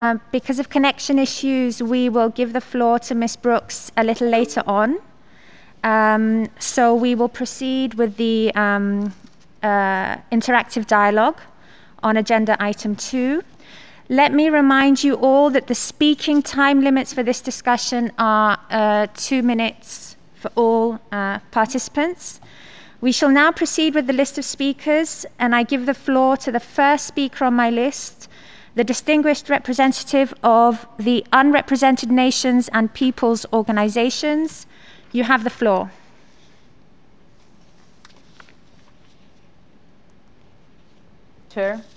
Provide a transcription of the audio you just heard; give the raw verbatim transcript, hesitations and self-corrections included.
Um, because of connection issues, we will give the floor to Miz Brooks a little later on. Um, so we will proceed with the um, uh, interactive dialogue on agenda item two. Let me remind you all that the speaking time limits for this discussion are uh, two minutes for all uh, participants. We shall now proceed with the list of speakers, and I give the floor to the first speaker on my list, the distinguished representative of the Unrepresented Nations and Peoples Organizations. You have the floor. Chair,